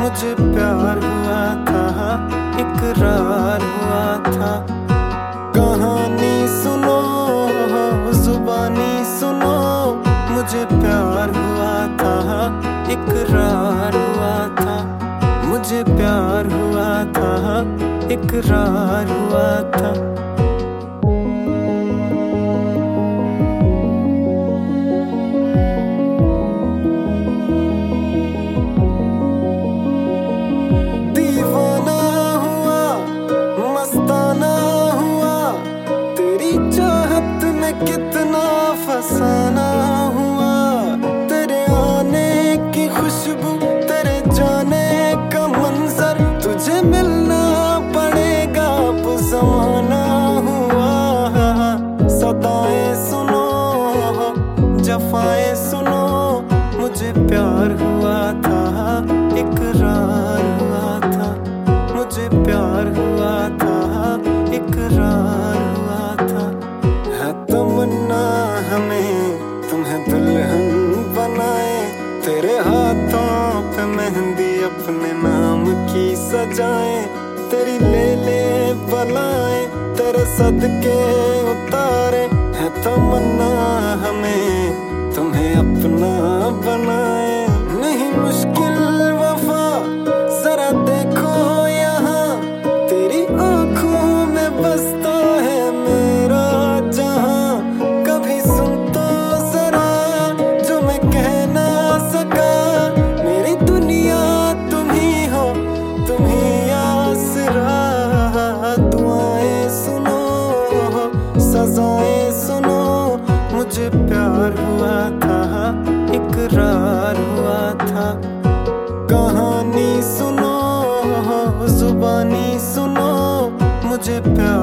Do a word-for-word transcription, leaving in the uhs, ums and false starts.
मुझे प्यार हुआ था, इकरार हुआ था। कहानी सुनो, जुबानी सुनो, मुझे प्यार हुआ था, इकरार हुआ था। मुझे प्यार हुआ था, इकरार हुआ था। दीवाना हुआ, मस्ताना हुआ, तेरी चाहत में कितना फसाना हुआ। तेरे आने की खुशबू, तेरे जाने का मंजर, तुझे मिलना पड़ेगा अब ज़माना हुआ। सदाएं सुनो, जफाएं सुनो, मुझे प्यार हुआ था, इकरार हुआ था। मुझे प्यार हुआ था, इकरार हुआ था। है तमन्ना हमें तुम्हें दुल्हन बनाए, तेरे हाथों पे मेहंदी अपने नाम की सजाए। तेरी ले ले बलाएं, तेरे सदके उतारे। है तमन्ना हमें तुम्हें अपना बनाए। नहीं मुश्किल वफा, जरा देखो यहाँ, तेरी आंखों में बसता है मेरा जहां। कभी सुन तो जरा जो मैं कह ना सका, मेरी दुनिया तुम ही हो, तुम ही आसरा। दुआएं सुनो, सजाएं सुनो, मुझे प्यार हुआ था, इकरार हुआ था। कहानी सुनो, जुबानी सुनो, मुझे प्यार